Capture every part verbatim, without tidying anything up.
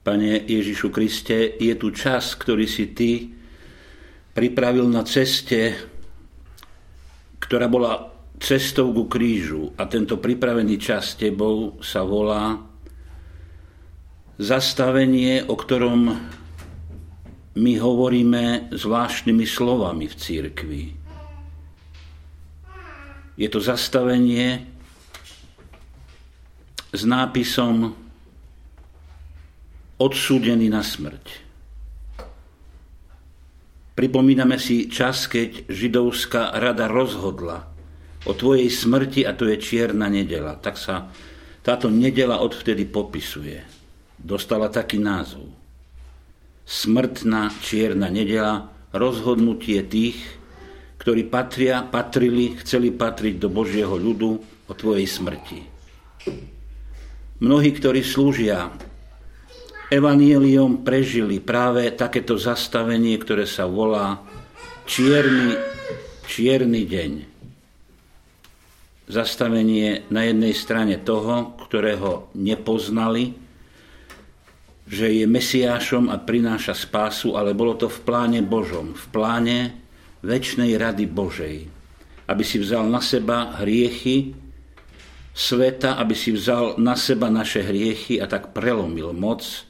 Pane Ježišu Kriste, je tu čas, ktorý si Ty pripravil na ceste, ktorá bola cestou ku krížu. A tento pripravený čas Tebou sa volá zastavenie, o ktorom my hovoríme zvláštnymi slovami v cirkvi. Je to zastavenie s nápisom odsúdený na smrť. Pripomíname si čas, keď židovská rada rozhodla o tvojej smrti, a to je čierna nedeľa. Tak sa táto nedeľa odvtedy popisuje. Dostala taký názov. Smrtná čierna nedeľa, rozhodnutie tých, ktorí patria, patrili, chceli patriť do Božieho ľudu o tvojej smrti. Mnohí, ktorí slúžia evanjeliom, prežili práve takéto zastavenie, ktoré sa volá čierny, čierny deň. Zastavenie na jednej strane toho, ktorého nepoznali, že je Mesiášom a prináša spásu, ale bolo to v pláne Božom, v pláne večnej rady Božej, aby si vzal na seba hriechy sveta, aby si vzal na seba naše hriechy a tak prelomil moc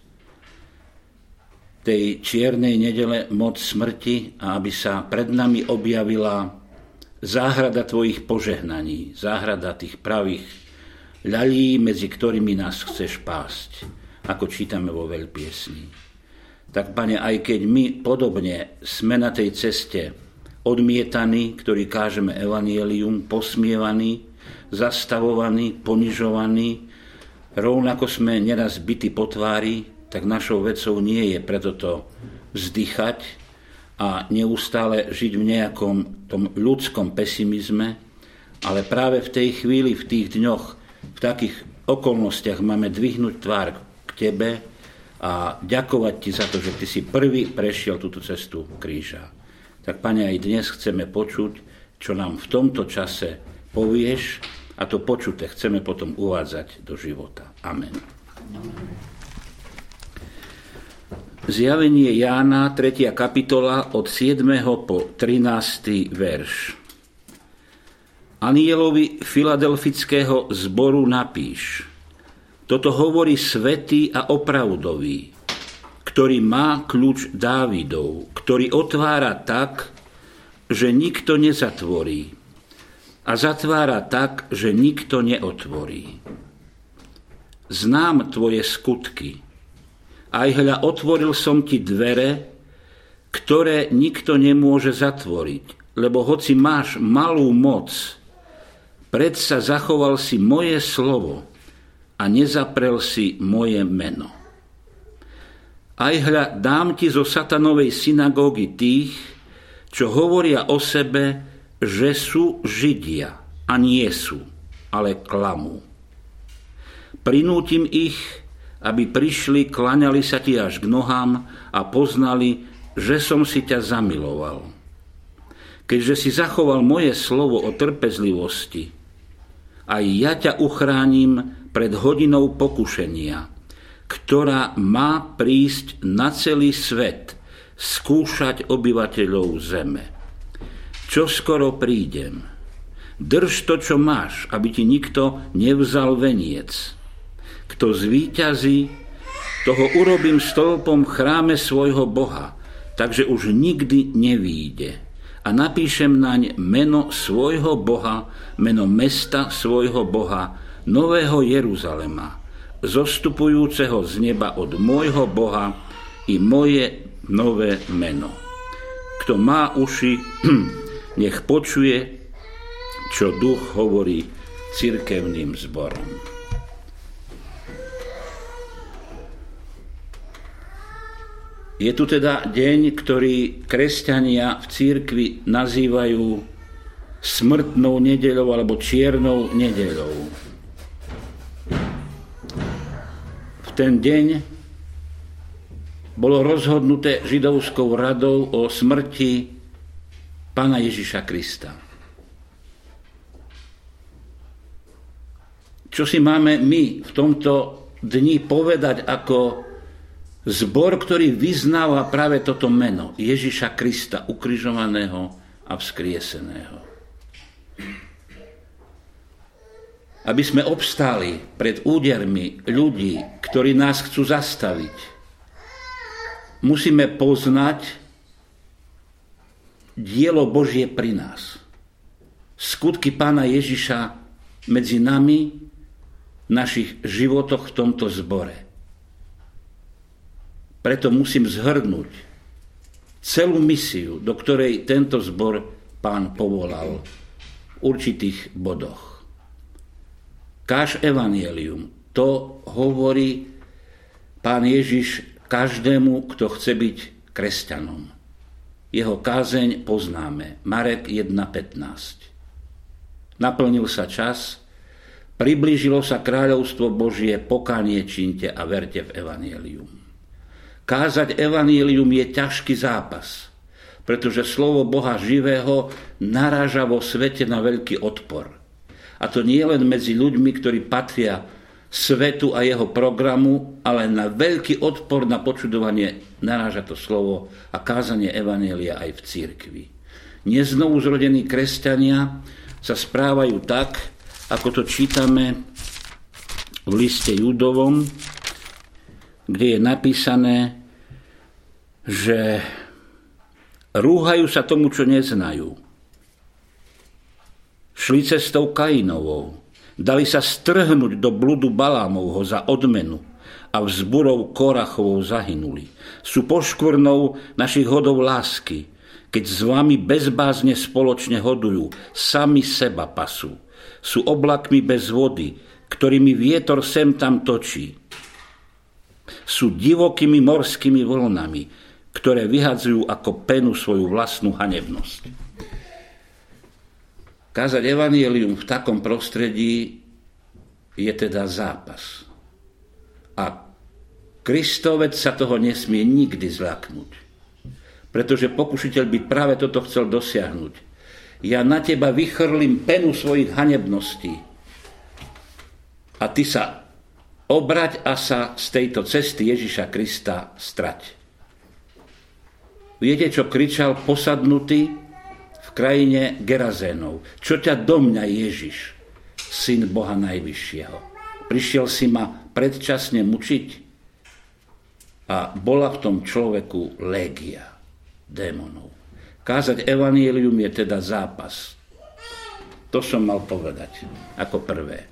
tej čiernej nedele, moc smrti, a aby sa pred nami objavila záhrada tvojich požehnaní, záhrada tých pravých ľalí, medzi ktorými nás chceš pásť, ako čítame vo veľpiesni. Tak, Pane, aj keď my podobne sme na tej ceste odmietaní, ktorí kážeme evanjelium, posmievaní, zastavovaní, ponižovaní, rovnako sme neraz bití po tvári, tak našou vecou nie je preto to vzdychať a neustále žiť v nejakom tom ľudskom pesimizme, ale práve v tej chvíli, v tých dňoch, v takých okolnostiach máme dvihnúť tvár k Tebe a ďakovať Ti za to, že Ty si prvý prešiel túto cestu kríža. Tak, Pane, aj dnes chceme počuť, čo nám v tomto čase povieš, a to počuté chceme potom uvádzať do života. Amen. Zjavenie Jána, tretia kapitola, od siedmeho po trinásty verš. Anjelovi filadelfického zboru napíš: toto hovorí svätý a opravdový, ktorý má kľúč Dávidov, ktorý otvára tak, že nikto nezatvorí, a zatvára tak, že nikto neotvorí. Znám tvoje skutky. Aj hľa, otvoril som ti dvere, ktoré nikto nemôže zatvoriť, lebo hoci máš malú moc, predsa zachoval si moje slovo a nezaprel si moje meno. Aj hľa, dám ti zo satanovej synagógy tých, čo hovoria o sebe, že sú Židia, a nie sú, ale klamú. Prinútim ich, aby prišli, klaňali sa ti až k nohám a poznali, že som si ťa zamiloval. Keďže si zachoval moje slovo o trpezlivosti, aj ja ťa uchránim pred hodinou pokušenia, ktorá má prísť na celý svet skúšať obyvateľov zeme. Čo skoro prídem. Drž to, čo máš, aby ti nikto nevzal veniec. Kto zvíťazí, toho urobím stĺpom v chráme svojho Boha, takže už nikdy nevíde. A napíšem naň meno svojho Boha, meno mesta svojho Boha, Nového Jeruzalema, zostupujúceho z neba od môjho Boha, i moje nové meno. Kto má uši, nech počuje, čo Duch hovorí cirkevným zborom. Je tu teda deň, ktorý kresťania v cirkvi nazývajú smrtnou nedeľou alebo čiernou nedeľou. V ten deň bolo rozhodnuté židovskou radou o smrti Pána Ježiša Krista. Čo si máme my v tomto dni povedať ako Zbor, ktorý vyznáva práve toto meno Ježiša Krista, ukrižovaného a vzkrieseného. Aby sme obstáli pred údermi ľudí, ktorí nás chcú zastaviť, musíme poznať dielo Božie pri nás. Skutky Pána Ježiša medzi nami, v našich životoch v tomto zbore. Preto musím zhrnúť celú misiu, do ktorej tento zbor Pán povolal v určitých bodoch. Káž evanjelium, to hovorí Pán Ježiš každému, kto chce byť kresťanom. Jeho kázeň poznáme, Marek jeden pätnásť. Naplnil sa čas, priblížilo sa kráľovstvo Božie, pokánie čínte a verte v evanjelium. Kázať evanjelium je ťažký zápas, pretože slovo Boha živého naráža vo svete na veľký odpor. A to nie len medzi ľuďmi, ktorí patria svetu a jeho programu, ale na veľký odpor, na počudovanie naráža to slovo a kázanie evanjelia aj v cirkvi. Neznovu zrodení kresťania sa správajú tak, ako to čítame v liste Judovom, kde je napísané, že rúhajú sa tomu, čo neznajú. Šli cestou Kainovou, dali sa strhnúť do bludu Balámovho za odmenu a vzburou Korachovou zahynuli. Sú poškvrnou našich hodov lásky, keď s vami bezbázne spoločne hodujú, sami seba pasú. Sú oblakmi bez vody, ktorými vietor sem tam točí. Sú divokými morskými vlnami, ktoré vyhadzujú ako penu svoju vlastnú hanebnosť. Kázať evanjelium v takom prostredí je teda zápas. A Kristovec sa toho nesmie nikdy zľaknúť. Pretože pokušiteľ by práve toto chcel dosiahnuť. Ja na teba vychrlím penu svojich hanebností a ty sa obrať a sa z tejto cesty Ježiša Krista strať. Viete, čo kričal posadnutý v krajine Gerazénov? Čo ťa do mňa, Ježiš, syn Boha Najvyššieho? Prišiel si ma predčasne mučiť? A bola v tom človeku légia démonov. Kázať evanjelium je teda zápas. To som mal povedať ako prvé.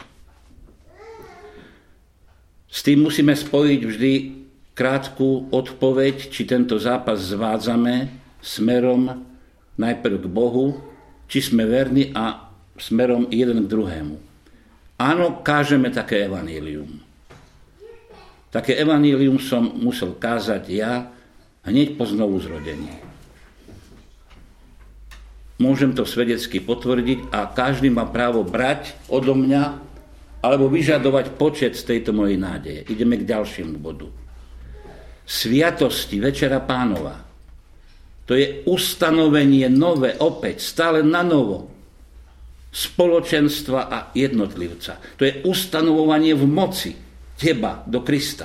S tým musíme spojiť vždy krátku odpoveď, či tento zápas zvádzame smerom najprv k Bohu, či sme verní a smerom jeden k druhému. Áno, kážeme také evanjelium. Také evanjelium som musel kázať ja hneď po znovuzrodení. Môžem to svedecky potvrdiť a každý má právo brať odo mňa alebo vyžadovať počet z tejto mojej nádeje. Ideme k ďalšiemu bodu. Sviatosti Večera Pánova. To je ustanovenie nové, opäť, stále na novo. Spoločenstva a jednotlivca. To je ustanovovanie v moci teba do Krista.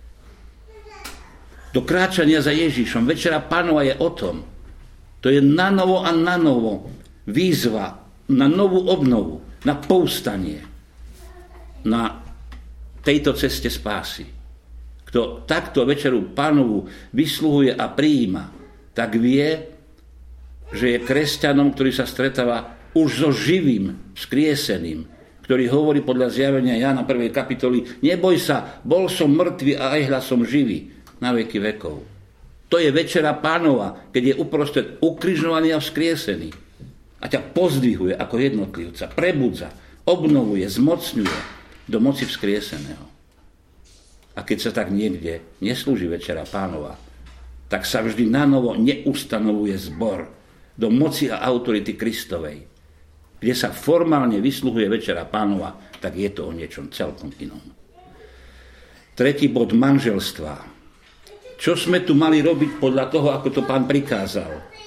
Do kráčania za Ježišom. Večera Pánova je o tom. To je na novo a na novo výzva na novú obnovu, na povstanie, na tejto ceste spásy. Kto takto Večeru Pánovu vysluhuje a prijíma, tak vie, že je kresťanom, ktorý sa stretáva už so živým, vzkrieseným, ktorý hovorí podľa zjavenia Jána prvej kapitoly: neboj sa, bol som mŕtvy a aj hľa som živý na veky vekov. To je Večera Pánova, keď je uprostred ukrižovaný a vzkriesený. A ťa pozdvihuje ako jednotlivca, prebudza, obnovuje, zmocňuje do moci vzkrieseného. A keď sa tak niekde neslúži Večera Pánova, tak sa vždy nanovo neustanovuje zbor do moci a autority Kristovej. Kde sa formálne vysluhuje Večera Pánova, tak je to o niečom celkom inom. Tretí bod, manželstva. Čo sme tu mali robiť podľa toho, ako to Pán prikázal?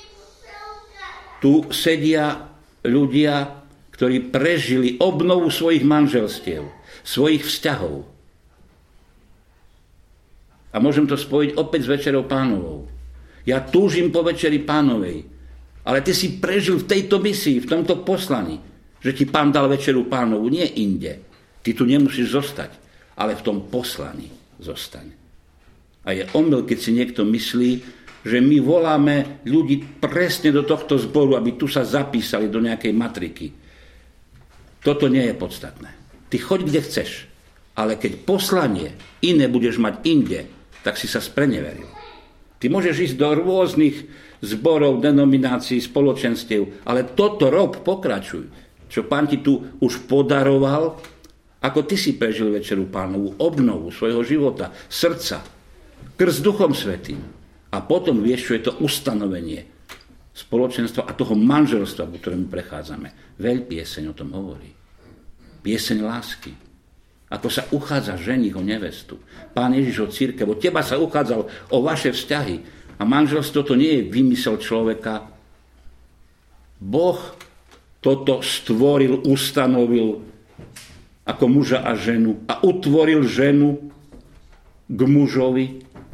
Tu sedia ľudia, ktorí prežili obnovu svojich manželstiev, svojich vzťahov. A môžem to spojiť opäť s Večerou Pánovou. Ja túžim po Večeri Pánovej, ale ty si prežil v tejto misii, v tomto poslaní, že ti Pán dal Večeru Pánovu, nie inde. Ty tu nemusíš zostať, ale v tom poslaní zostaň. A je omyl, keď si niekto myslí, že my voláme ľudí presne do tohto zboru, aby tu sa zapísali do nejakej matriky. Toto nie je podstatné. Ty choď, kde chceš, ale keď poslanie iné budeš mať inde, tak si sa spreneveril. Ty môžeš ísť do rôznych zborov, denominácií, spoločenstiev, ale toto rob, pokračuj. Čo Pán ti tu už podaroval, ako ty si prežil Večeru Pánovu, obnovu svojho života, srdca, krst Duchom Svätým. A potom vieš, čo je to ustanovenie spoločenstva a toho manželstva, po ktorému prechádzame. Veľ pieseň o tom hovorí. Pieseň lásky. Ako sa uchádza ženích o nevestu. Pán Ježiš o cirkev, o teba sa uchádzal o vaše vzťahy. A manželstvo to nie je vymysel človeka. Boh toto stvoril, ustanovil ako muža a ženu a utvoril ženu k mužovi.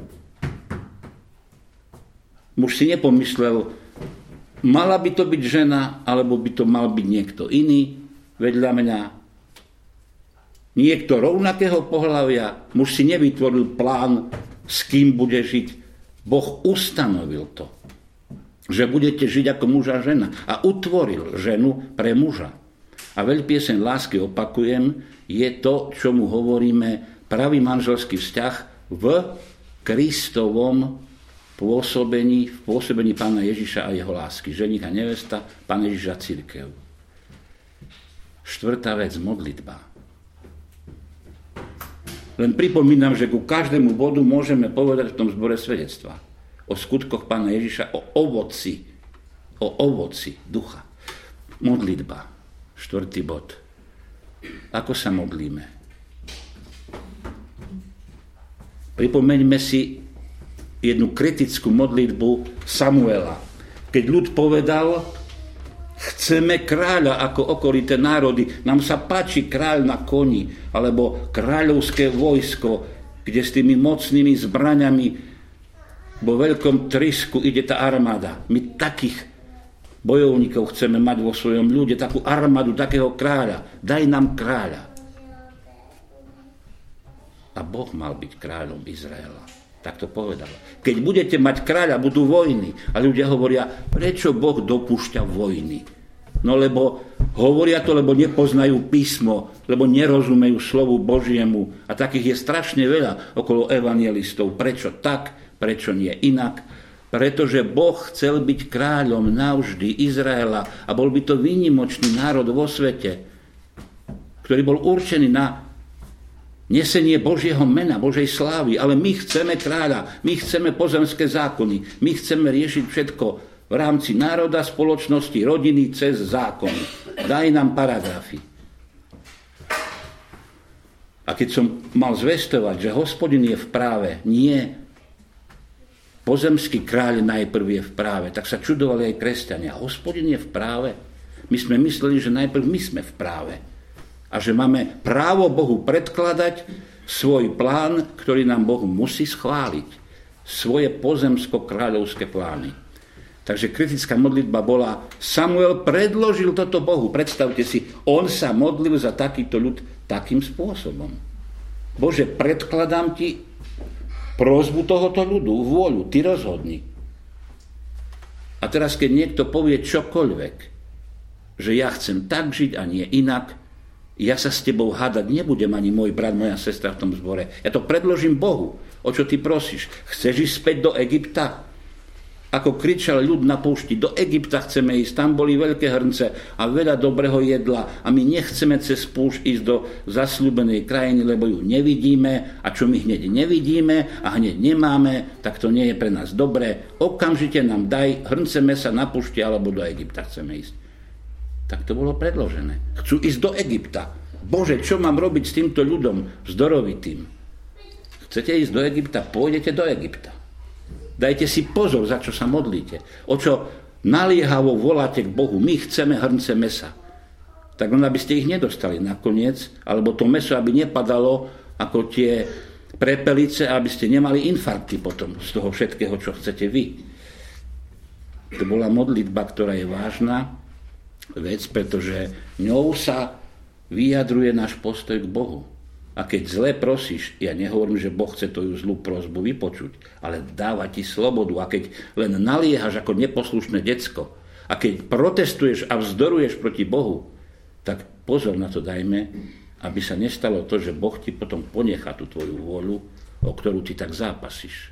Muž si nepomyslel, mala by to byť žena, alebo by to mal byť niekto iný vedľa mňa. Niekto rovnakého pohlavia. Muž si nevytvoril plán, s kým bude žiť. Boh ustanovil to, že budete žiť ako muž a žena. A utvoril ženu pre muža. A veľpieseň lásky, opakujem, je to, čo mu hovoríme pravý manželský vzťah v Kristovom pôsobení, v pôsobení Pána Ježiša a jeho lásky. Ženích a nevesta, Pán Ježiš a cirkev. Štvrtá vec, modlitba. Len pripomínam, že ku každému bodu môžeme povedať v tom zbore svedectva. O skutkoch Pána Ježiša, o ovoci, o ovoci ducha. Modlitba. Štvrtý bod. Ako sa modlíme? Pripomeňme si jednu kritickú modlitbu Samuela. Keď ľud povedal, chceme kráľa ako okolité národy, nám sa páči kráľ na koni, alebo kráľovské vojsko, kde s tými mocnými zbraňami vo veľkom trysku ide tá armáda. My takých bojovníkov chceme mať vo svojom ľude, takú armádu, takého kráľa. Daj nám kráľa. A Boh mal byť kráľom Izraela. Tak to povedal. Keď budete mať kráľa, budú vojny. A ľudia hovoria, prečo Boh dopúšťa vojny? No lebo hovoria to, lebo nepoznajú písmo, lebo nerozumejú slovu Božiemu. A takých je strašne veľa okolo evanjelistov. Prečo tak, prečo nie inak? Pretože Boh chcel byť kráľom navždy Izraela a bol by to výnimočný národ vo svete, ktorý bol určený na nesenie Božieho mena, Božej slávy, ale my chceme kráľa, my chceme pozemské zákony, my chceme riešiť všetko v rámci národa, spoločnosti, rodiny, cez zákony. Daj nám paragrafy. A keď som mal zvestovať, že Hospodin je v práve, nie pozemský kráľ najprv je v práve, tak sa čudovali aj kresťania. Hospodin je v práve. My sme mysleli, že najprv my sme v práve. A že máme právo Bohu predkladať svoj plán, ktorý nám Boh musí schváliť. Svoje pozemsko-kráľovské plány. Takže kritická modlitba bola, Samuel predložil toto Bohu. Predstavte si, on sa modlil za takýto ľud takým spôsobom. Bože, predkladám ti prosbu tohoto ľudu, vôľu, ty rozhodni. A teraz, keď niekto povie čokoľvek, že ja chcem tak žiť a nie inak, ja sa s tebou hádať nebudem, ani môj brat, moja sestra v tom zbore. Ja to predložím Bohu. O čo ty prosíš? Chceš ísť späť do Egypta? Ako kričal ľud na púšti, do Egypta chceme ísť, tam boli veľké hrnce a veľa dobrého jedla a my nechceme cez púšť ísť do zasľúbenej krajiny, lebo ju nevidíme a čo my hneď nevidíme a hneď nemáme, tak to nie je pre nás dobré. Okamžite nám daj hrnce mesa na púšti alebo do Egypta chceme ísť. Tak to bolo predložené. Chcú ísť do Egypta. Bože, čo mám robiť s týmto ľudom zdorovitým? Chcete ísť do Egypta? Pôjdete do Egypta. Dajte si pozor, za čo sa modlíte. O čo naliehavo voláte k Bohu. My chceme hrnce mesa. Tak len aby ste ich nedostali nakoniec, alebo to meso, aby nepadalo ako tie prepelice, aby ste nemali infarkty potom z toho všetkého, čo chcete vy. To bola modlitba, ktorá je vážna vec, pretože ňou sa vyjadruje náš postoj k Bohu. A keď zle prosíš, ja nehovorím, že Boh chce tvoju zlú prosbu vypočuť, ale dáva ti slobodu. A keď len naliehaš ako neposlušné decko, a keď protestuješ a vzdoruješ proti Bohu, tak pozor na to dajme, aby sa nestalo to, že Boh ti potom ponechá tú tvoju vôľu, o ktorú ty tak zápasíš.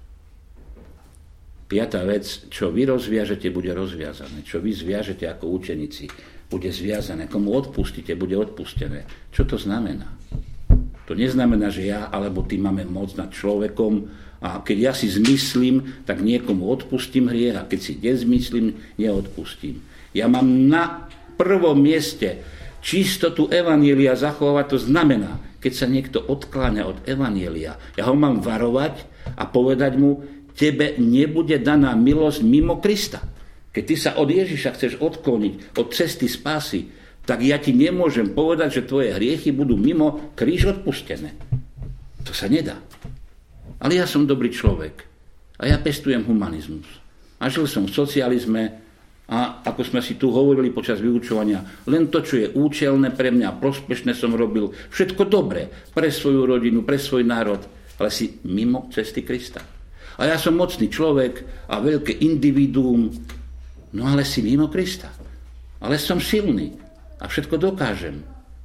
Piatá vec, čo vy rozviažete, bude rozviazané. Čo vy zviažete ako učeníci, bude zviazané. Komu odpustíte, bude odpustené. Čo to znamená? To neznamená, že ja alebo ty máme moc nad človekom a keď ja si zmyslím, tak niekomu odpustím hriech a keď si nezmyslím, neodpustím. Ja mám na prvom mieste čistotu evanjelia zachovať, to znamená, keď sa niekto odkláňa od evanjelia, ja ho mám varovať a povedať mu, tebe nebude daná milosť mimo Krista. Keď ty sa od Ježiša chceš odkloniť od cesty spásy, tak ja ti nemôžem povedať, že tvoje hriechy budú mimo kríž odpustené. To sa nedá. Ale ja som dobrý človek a ja pestujem humanizmus. A žil som v socializme a ako sme si tu hovorili počas vyučovania, len to, čo je účelné pre mňa, prospešné som robil, všetko dobré pre svoju rodinu, pre svoj národ, ale si mimo cesty Krista. A ja som mocný človek a veľké individuum, no ale si mimo Krista. Ale som silný a všetko dokážem.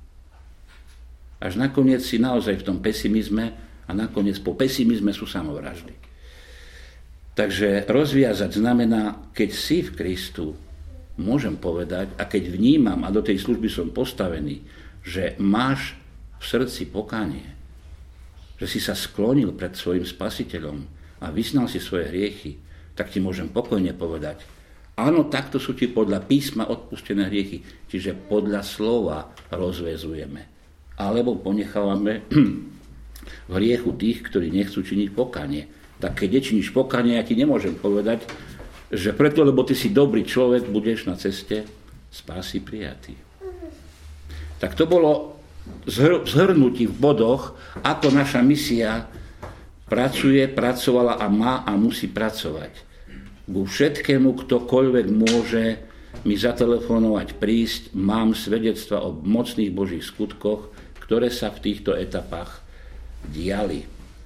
Až nakoniec si naozaj v tom pesimizme a nakoniec po pesimizme sú samovraždy. Takže rozviazať znamená, keď si v Kristu, môžem povedať, a keď vnímam, a do tej služby som postavený, že máš v srdci pokánie, že si sa sklonil pred svojim spasiteľom a vyznal si svoje hriechy, tak ti môžem pokojne povedať, áno, takto sú ti podľa písma odpustené hriechy, čiže podľa slova rozväzujeme. Alebo ponechávame v hriechu tých, ktorí nechcú činiť pokánie. Tak keď nečiníš pokánie, ja ti nemôžem povedať, že preto, lebo ty si dobrý človek, budeš na ceste spásy prijatý. Tak to bolo zhrnutí v bodoch, ako naša misia pracuje, pracovala a má a musí pracovať. Ku všetkému, ktokoľvek môže mi zatelefonovať, prísť, mám svedectva o mocných Božích skutkoch, ktoré sa v týchto etapách diali.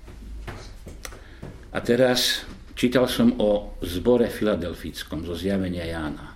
A teraz čítal som o zbore filadelfickom zo zjavenia Jána.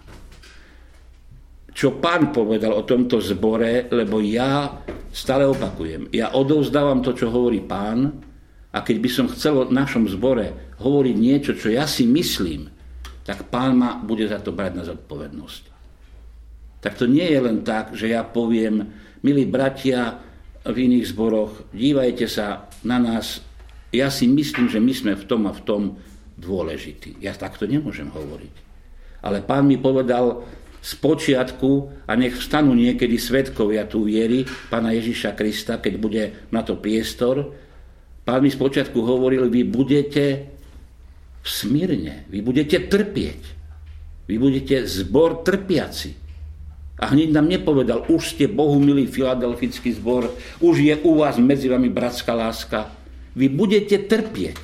Čo Pán povedal o tomto zbore, lebo ja stále opakujem, ja odovzdávam to, čo hovorí Pán, a keď by som chcel o našom zbore hovoriť niečo, čo ja si myslím, tak Pán ma bude za to brať na zodpovednosť. Tak to nie je len tak, že ja poviem, milí bratia v iných zboroch, dívajte sa na nás, ja si myslím, že my sme v tom a v tom dôležití. Ja takto nemôžem hovoriť. Ale Pán mi povedal z počiatku, a nech vstanú niekedy svedkovia tu viery Pána Ježiša Krista, keď bude na to priestor, Pán mi z počiatku hovoril, vy budete smírne, vy budete trpieť, vy budete zbor trpiaci. A hneď nám nepovedal, už ste Bohu milý filadelfický zbor, už je u vás medzi vami bratská láska, vy budete trpieť.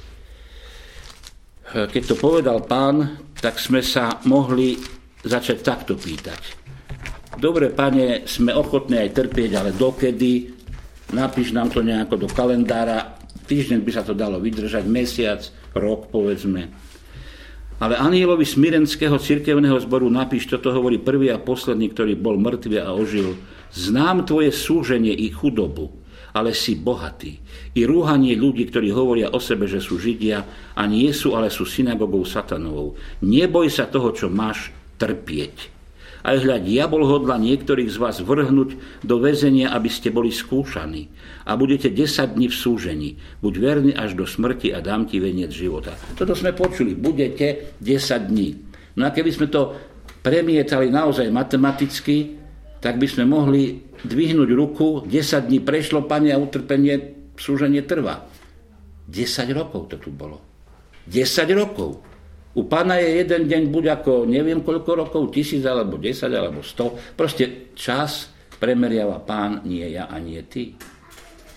Keď to povedal Pán, tak sme sa mohli začať takto pýtať. Dobre, Pane, sme ochotní aj trpieť, ale dokedy? Napíš nám to nejako do kalendára, týždeň by sa to dalo vydržať, mesiac, rok, povedzme. Ale anjelovi smirenského cirkevného zboru napíš, toto hovorí prvý a posledný, ktorý bol mŕtvy a ožil. Znám tvoje súženie i chudobu, ale si bohatý. I rúhanie ľudí, ktorí hovoria o sebe, že sú Židia, a nie sú, ale sú synagogou satanovou. Neboj sa toho, čo máš trpieť. Aj hľa, diabol hodla niektorých z vás vrhnúť do väzenia, aby ste boli skúšaní. A budete desať dní v súžení. Buď verný až do smrti a dám ti veniec života. Toto sme počuli. Budete desať dní. No a keby sme to premietali naozaj matematicky, tak by sme mohli dvihnúť ruku. desať dní prešlo, Pane, a utrpenie, súženie trvá. desať rokov to tu bolo. desať rokov. U Pána je jeden deň buď ako neviem koľko rokov, tisíc alebo desať alebo sto. Proste čas premeriava Pán, nie ja a nie ty.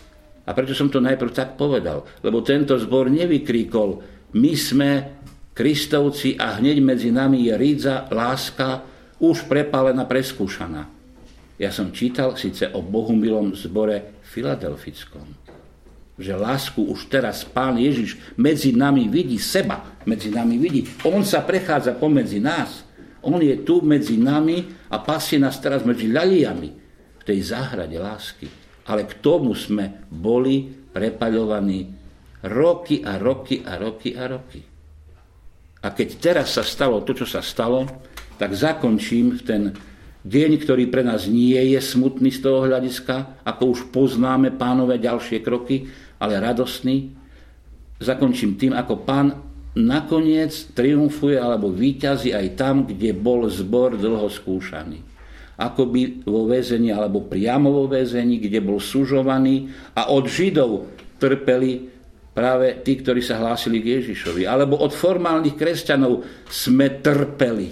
A prečo som to najprv tak povedal? Lebo tento zbor nevykríkol, my sme Kristovci a hneď medzi nami je rídza, láska, už prepálená, preskúšaná. Ja som čítal síce o bohumilom zbore filadelfickom, že lásku už teraz Pán Ježiš medzi nami vidí, seba medzi nami vidí. On sa prechádza pomedzi nás. On je tu medzi nami a pasie nás teraz medzi ľaliami v tej záhrade lásky. Ale k tomu sme boli prepaľovaní roky a roky a roky a roky. A keď teraz sa stalo to, čo sa stalo, tak zakončím v ten deň, ktorý pre nás nie je smutný z toho hľadiska, ako už poznáme Pánové ďalšie kroky, ale radostný. Zakončím tým, ako Pán nakoniec triumfuje alebo víťazí aj tam, kde bol zbor dlho skúšaný. Akoby vo väzení alebo priamo vo väzení, kde bol sužovaný a od Židov trpeli práve tí, ktorí sa hlásili k Ježišovi. Alebo od formálnych kresťanov sme trpeli.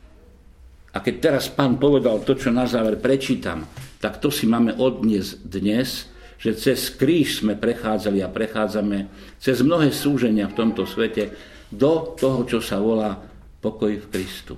A keď teraz Pán povedal to, čo na záver prečítam, tak to si máme odniesť dnes, že cez kríž sme prechádzali a prechádzame cez mnohé súženia v tomto svete do toho, čo sa volá pokoj v Kristu.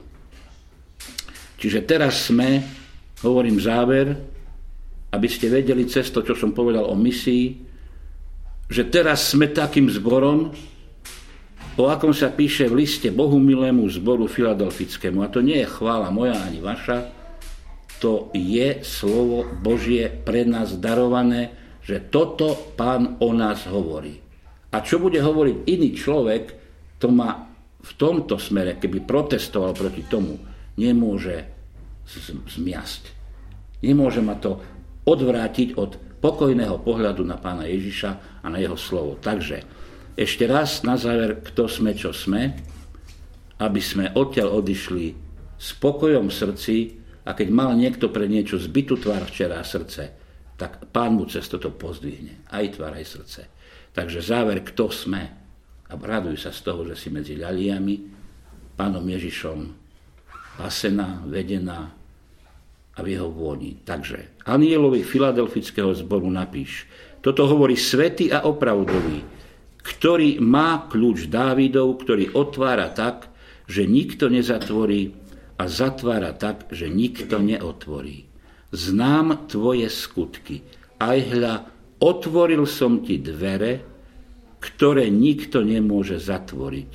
Čiže teraz sme, hovorím záver, aby ste vedeli cez to, čo som povedal o misii, že teraz sme takým zborom, o akom sa píše v liste bohumilému zboru filadelfickému. A to nie je chvála moja ani vaša, to je slovo Božie pre nás darované, že toto Pán o nás hovorí. A čo bude hovoriť iný človek, to ma v tomto smere, keby protestoval proti tomu, nemôže zmiasť. Nemôže ma to odvrátiť od pokojného pohľadu na Pána Ježiša a na jeho slovo. Takže ešte raz na záver, kto sme, čo sme, aby sme odtiaľ odišli s pokojom v srdci a keď mal niekto pre niečo zbitú tvár včera a srdce, tak Pán mu cez toto pozdvihne. Aj tvár, aj srdce. Takže záver, kto sme, a raduj sa z toho, že si medzi ľaliami, Pánom Ježišom pasená, vedená a v jeho vôni. Takže anielovi filadelfického zboru napíš. Toto hovorí svätý a opravdový, ktorý má kľúč Dávidov, ktorý otvára tak, že nikto nezatvorí a zatvára tak, že nikto neotvorí. Znám tvoje skutky. Aj hľa, otvoril som ti dvere, ktoré nikto nemôže zatvoriť.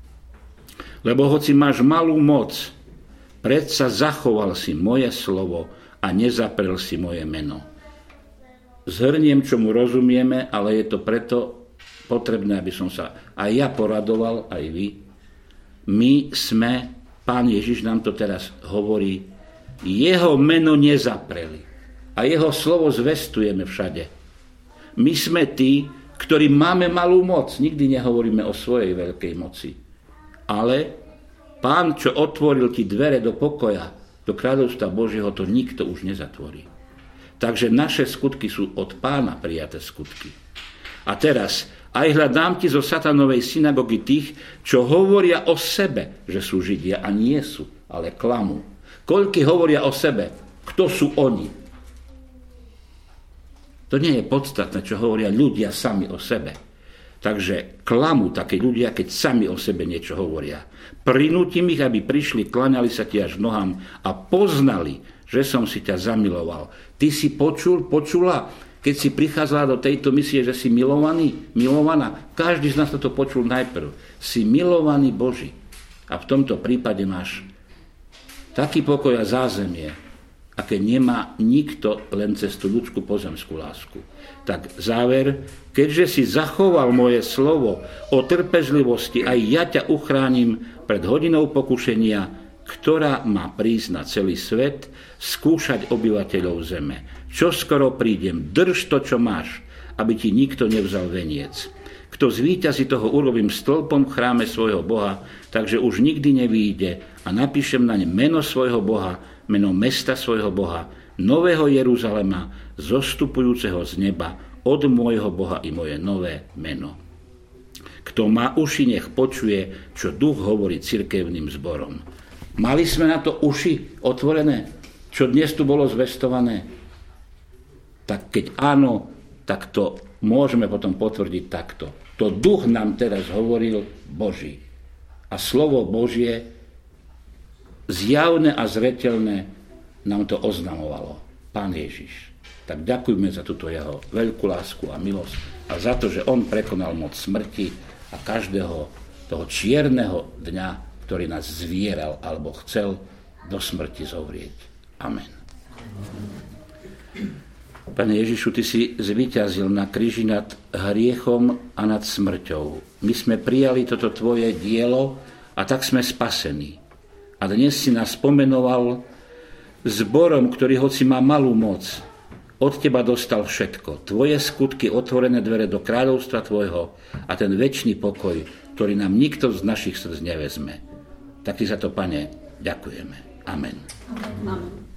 Lebo hoci máš malú moc, predsa zachoval si moje slovo a nezaprel si moje meno. Zhrniem, čomu rozumieme, ale je to preto potrebné, aby som sa aj ja poradoval, aj vy. My sme, Pán Ježiš nám to teraz hovorí, jeho meno nezapreli. A jeho slovo zvestujeme všade. My sme tí, ktorí máme malú moc. Nikdy nehovoríme o svojej veľkej moci. Ale Pán, čo otvoril ti dvere do pokoja, do kráľovstva Božieho, to nikto už nezatvorí. Takže naše skutky sú od Pána prijaté skutky. A teraz, aj hľadám ti zo satanovej synagogy tých, čo hovoria o sebe, že sú Židia a nie sú, ale klamú. Koľky hovoria o sebe, kto sú oni? To nie je podstatné, čo hovoria ľudia sami o sebe. Takže klamú takí ľudia, keď sami o sebe niečo hovoria. Prinútim ich, aby prišli, klaňali sa ti až nohám a poznali, že som si ťa zamiloval. Ty si počul, počula, keď si prichádzala do tejto misie, že si milovaný, milovaná. Každý z nás to počul najprv. Si milovaný Boží. A v tomto prípade máš taký pokoj a zázemie, aké nemá nikto len cez tú ľudskú pozemskú lásku. Tak záver, keďže si zachoval moje slovo o trpezlivosti, aj ja ťa uchránim pred hodinou pokušenia, ktorá má prísť na celý svet, skúšať obyvateľov zeme. Čo skoro prídem, drž to, čo máš, aby ti nikto nevzal veniec. Kto zvíťazí, toho urobím stĺpom v chráme svojho Boha, takže už nikdy nevyjde a napíšem na ne meno svojho Boha, meno mesta svojho Boha, nového Jeruzalema, zostupujúceho z neba, od môjho Boha i moje nové meno. Kto má uši, nech počuje, čo duch hovorí cirkevným zborom. Mali sme na to uši otvorené, čo dnes tu bolo zvestované? Tak keď áno, tak to môžeme potom potvrdiť takto. To duch nám teraz hovoril Boží. A slovo Božie zjavné a zreteľné nám to oznamovalo. Pán Ježiš. Tak ďakujme za túto jeho veľkú lásku a milosť a za to, že on prekonal moc smrti a každého toho čierneho dňa, ktorý nás zvieral alebo chcel do smrti zovrieť. Amen. Pane Ježišu, Ty si zvíťazil na kríži nad hriechom a nad smrťou. My sme prijali toto Tvoje dielo a tak sme spasení. A dnes si nás pomenoval zborom, ktorý hoci má malú moc, od Teba dostal všetko. Tvoje skutky, otvorené dvere do kráľovstva Tvojho a ten večný pokoj, ktorý nám nikto z našich srdc nevezme. Tak Ti za to, Pane, ďakujeme. Amen. Amen.